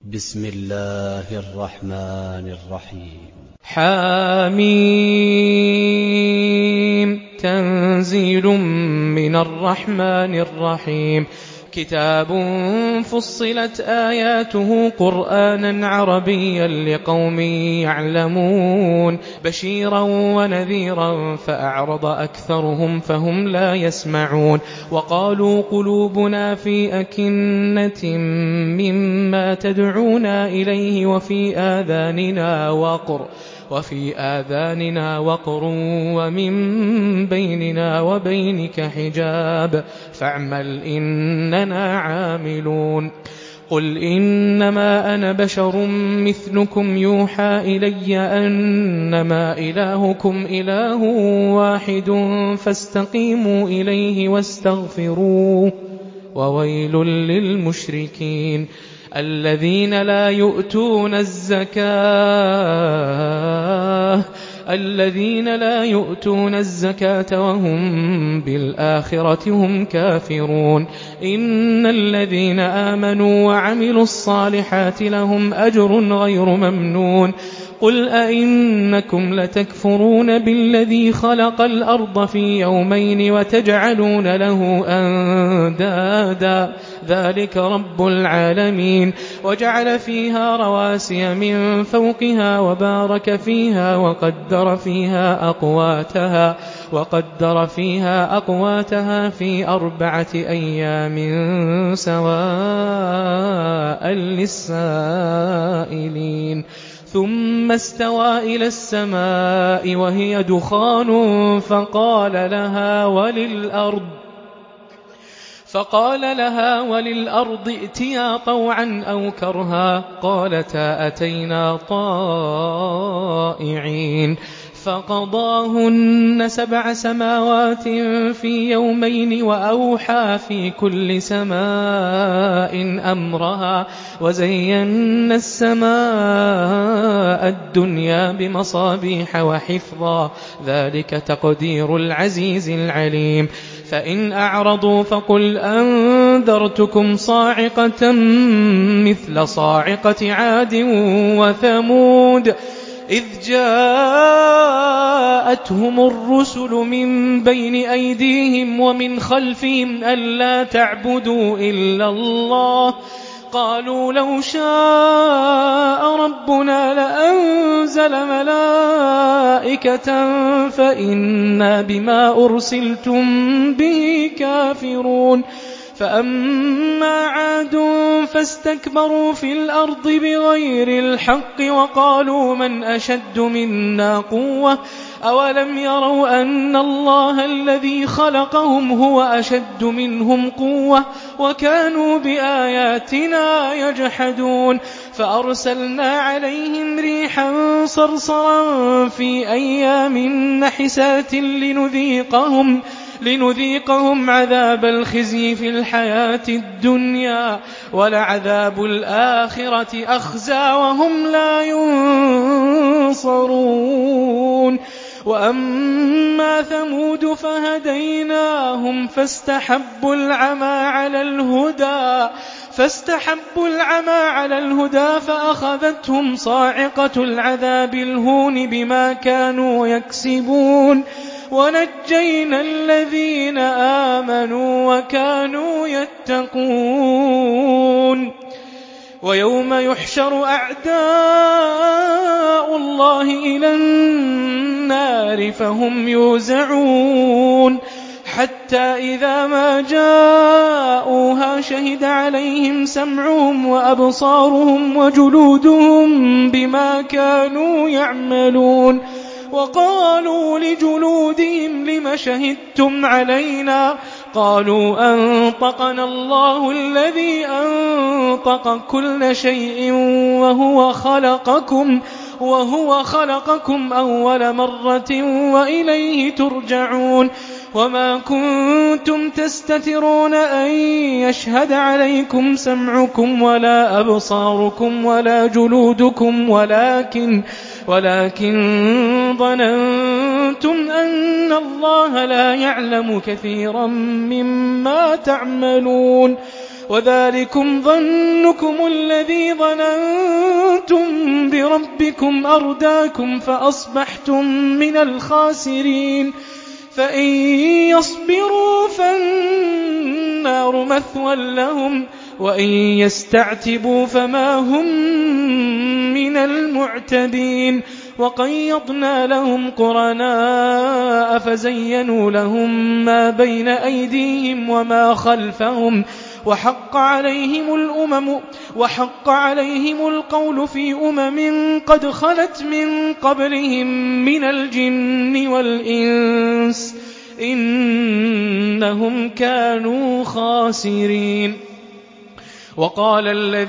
بسم الله الرحمن الرحيم. حميم تنزيل من الرحمن الرحيم. كتاب فصلت آياته قرآنا عربيا لقوم يعلمون بشيرا ونذيرا فأعرض أكثرهم فهم لا يسمعون. وقالوا قلوبنا في أكنة مما تدعونا إليه وفي آذاننا وقر ومن بيننا وبينك حجاب فاعمل إننا عاملون. قل إنما أنا بشر مثلكم يوحى إلي أنما إلهكم إله واحد فاستقيموا إليه واستغفروه وويل للمشركين الذين لا يؤتون الزكاة وهم بالآخرة هم كافرون. إن الذين آمنوا وعملوا الصالحات لهم أجر غير ممنون. قل أئنكم لتكفرون بالذي خلق الأرض في يومين وتجعلون له أندادا ذلك رب العالمين. وجعل فيها رواسي من فوقها وبارك فيها وقدر فيها أقواتها في 4 أيام سواء للسائلين. ثم استوى إلى السماء وهي دخان فقال لها وللأرض ائتيا طوعا أو كرها قالتا أتينا طائعين. فقضاهن 7 سماوات في يومين وأوحى في كل سماء أمرها وزينا السماء الدنيا بمصابيح وحفظا ذلك تقدير العزيز العليم. فإن أعرضوا فقل أنذرتكم صاعقة مثل صاعقة عاد وثمود إذ جاءتهم الرسل من بين أيديهم ومن خلفهم ألا تعبدوا إلا الله قالوا لو شاء ربنا لأنزل ملائكة فإنا بما أرسلتم به كافرون. فأما عاد فاستكبروا في الأرض بغير الحق وقالوا من أشد منا قوة أولم يروا أن الله الذي خلقهم هو أشد منهم قوة وكانوا بآياتنا يجحدون. فأرسلنا عليهم ريحا صرصرا في أيام نحسات لنذيقهم عذاب الخزي في الحياة الدنيا ولعذاب الآخرة أخزى وهم لا ينصرون. وأما ثمود فهديناهم فاستحبوا العمى على الهدى فأخذتهم صاعقة العذاب الهون بما كانوا يكسبون. ونجينا الذين آمنوا وكانوا يتقون. ويوم يحشر أعداء الله إلى النار فهم يوزعون حتى إذا ما جاءوها شهد عليهم سمعهم وأبصارهم وجلودهم بما كانوا يعملون. وقالوا لجلودهم لم شهدتم علينا قالوا أنطقنا الله الذي أنطق كل شيء وهو خلقكم أول مرة وإليه ترجعون. وما كنتم تستترون أن يشهد عليكم سمعكم ولا أبصاركم ولا جلودكم ولكن ظننتم أن الله لا يعلم كثيرا مما تعملون. وذلكم ظنكم الذي ظننتم بربكم أرداكم فأصبحتم من الخاسرين فإن يصبروا فالنار مثوى لهم وإن يستعتبوا فما هم من المعتبين وقيضنا لهم قرناء فزينوا لهم ما بين أيديهم وما خلفهم وحق عليهم القول في قد خلت من قبلهم من الجن والإنس إنهم كانوا خاسرين وقال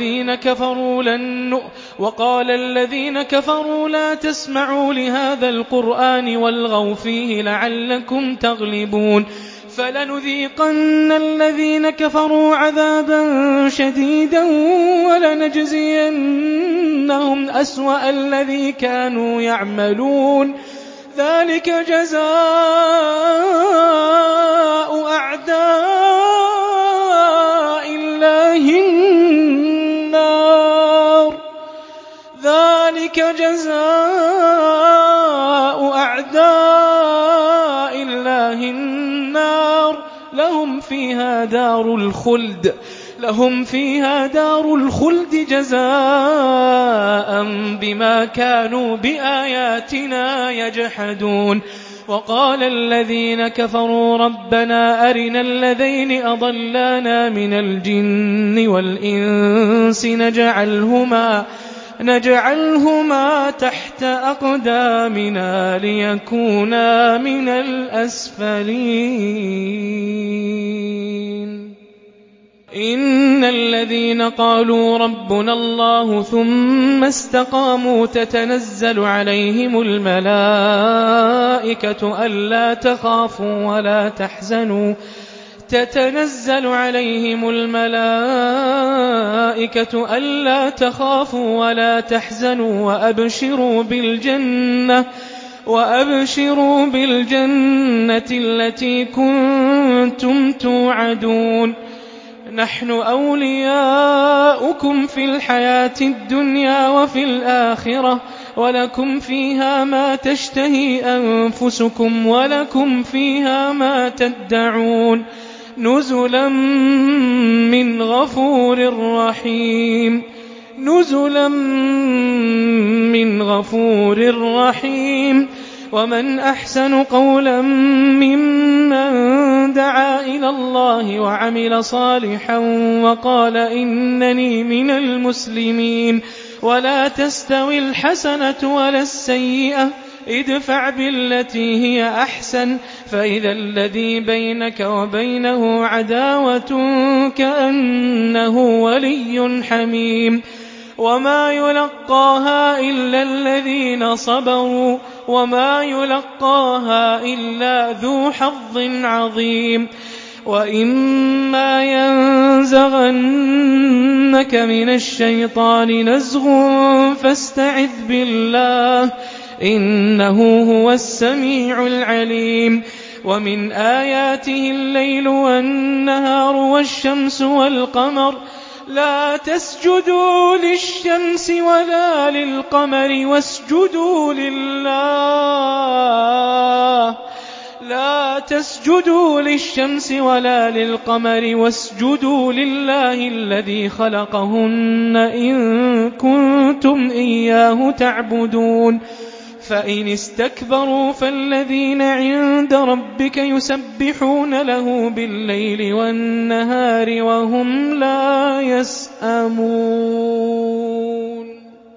الذين كفروا لا تسمعوا لهذا القرآن والغوا فيه لعلكم تغلبون فلنذيقن الذين كفروا عذابا شديدا ولنجزينهم أسوأ الذي كانوا يعملون ذلك جزاء أعداء الله النار لهم فيها دار الخلد جزاء بما كانوا بآياتنا يجحدون وقال الذين كفروا ربنا أرنا الذين أضلانا من الجن والإنس نجعلهما تحت أقدامنا ليكونا من الأسفلين إن الذين قالوا ربنا الله ثم استقاموا تتنزل عليهم الملائكة ألا تخافوا ولا تحزنوا وأبشروا بالجنة التي كنتم توعدون نحن أولياؤكم في الحياة الدنيا وفي الآخرة ولكم فيها ما تشتهي أنفسكم ولكم فيها ما تدعون نزلا من غفور رحيم ومن أحسن قولا ممن دعا إلى الله وعمل صالحا وقال إنني من المسلمين ولا تستوي الحسنة ولا السيئة ادفع بالتي هي أحسن فإذا الذي بينك وبينه عداوة كأنه ولي حميم وما يلقاها إلا الذين صبروا وما يلقاها إلا ذو حظ عظيم وإما ينزغنك من الشيطان نزغ فاستعذ بالله إنه هو السميع العليم ومن آياته الليل والنهار والشمس والقمر لا تسجدوا للشمس ولا للقمر واسجدوا لله الذي خلقهن إن كنتم إياه تعبدون فإن استكبروا فالذين عند ربك يسبحون له بالليل والنهار وهم لا يسأمون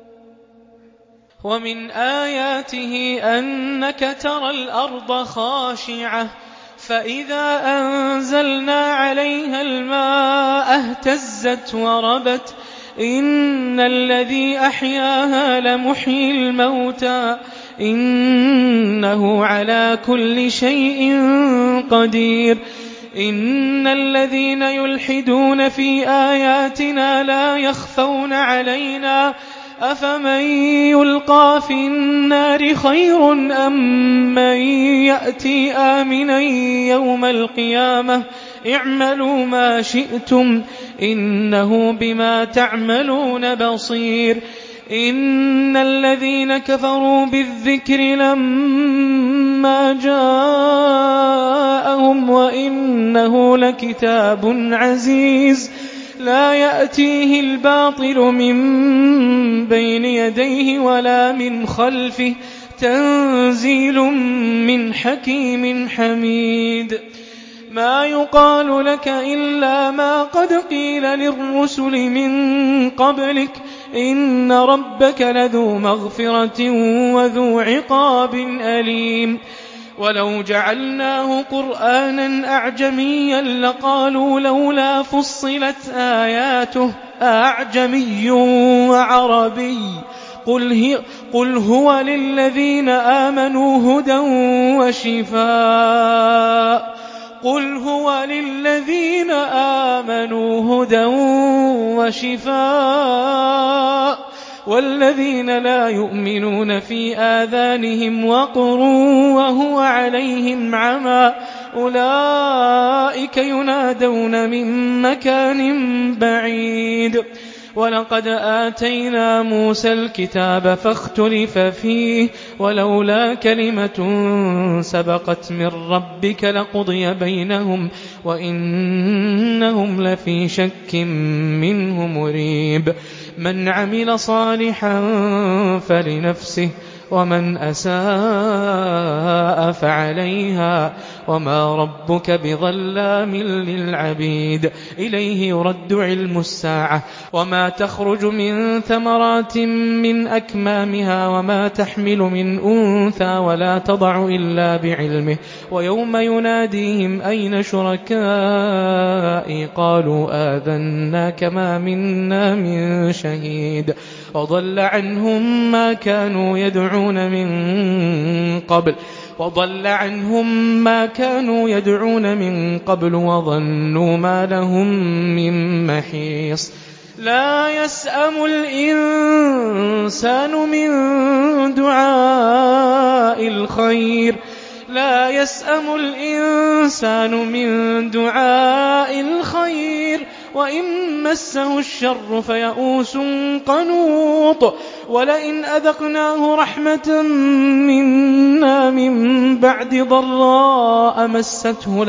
ومن آياته أنك ترى الأرض خاشعة فإذا أنزلنا عليها الماء اهتزت وربت إن الذي أحياها لمحيي الموتى إنه على كل شيء قدير إن الذين يلحدون في آياتنا لا يخفون علينا أفمن يلقى في النار خير أم من يأتي آمنا يوم القيامة اعملوا ما شئتم إنه بما تعملون بصير إن الذين كفروا بالذكر لما جاءهم وإنه لكتاب عزيز لا يأتيه الباطل من بين يديه ولا من خلفه تنزيل من حكيم حميد ما يقال لك إلا ما قد قيل للرسل من قبلك إن ربك لذو مغفرة وذو عقاب أليم ولو جعلناه قرآنا أعجميا لقالوا لولا فصلت آياته أعجمي وعربي قل هو للذين آمنوا هدى وشفاء قل هو للذين آمنوا هدى وشفاء والذين لا يؤمنون في آذانهم وقر وهو عليهم عمى أولئك ينادون من مكان بعيد ولقد آتينا موسى الكتاب فاختلف فيه ولولا كلمة سبقت من ربك لقضي بينهم وإنهم لفي شك منه مريب من عمل صالحا فلنفسه ومن أساء فعليها وما ربك بظلام للعبيد إليه يرد علم الساعة وما تخرج من ثمرات من أكمامها وما تحمل من أنثى ولا تضع إلا بعلمه ويوم يناديهم أين شركائي قالوا آذناك ما منا من شهيد وضل عنهم ما كانوا يدعون من قبل وظنوا ما لهم من محيص لا يسأم الإنسان من دعاء الخير وإن مسه الشر فيئوس قنوط ولئن أذقناه رحمة منا من بعد ضراء مسته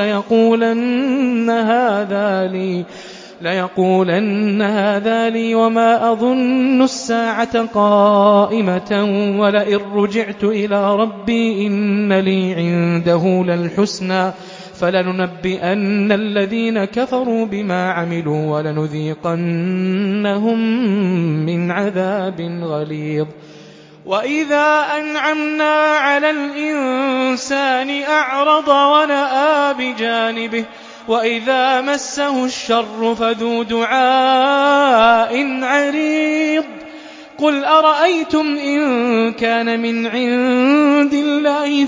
ليقولن هذا لي وما أظن الساعة قائمة ولئن رجعت إلى ربي إن لي عنده للحسنى فلننبئن الذين كفروا بما عملوا ولنذيقنهم من عذاب غليظ وإذا أنعمنا على الإنسان أعرض ونأى بجانبه وإذا مسه الشر فذو دعاء عريض قل أرأيتم إن كان من عند الله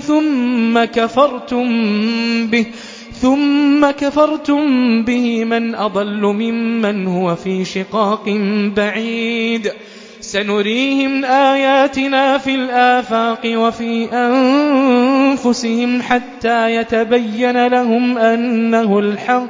ثم كفرتم به من أضل ممن هو في شقاق بعيد سنريهم آياتنا في الآفاق وفي أنفسهم حتى يتبين لهم أنه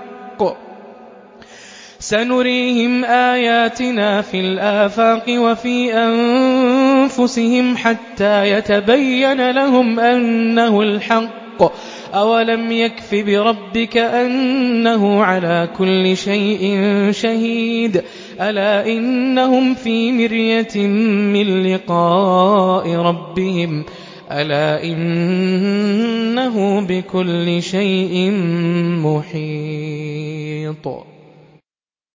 الحق أولم يكف بربك أنه على كل شيء شهيد ألا إنهم في مرية من لقاء ربهم ألا إنه بكل شيء محيط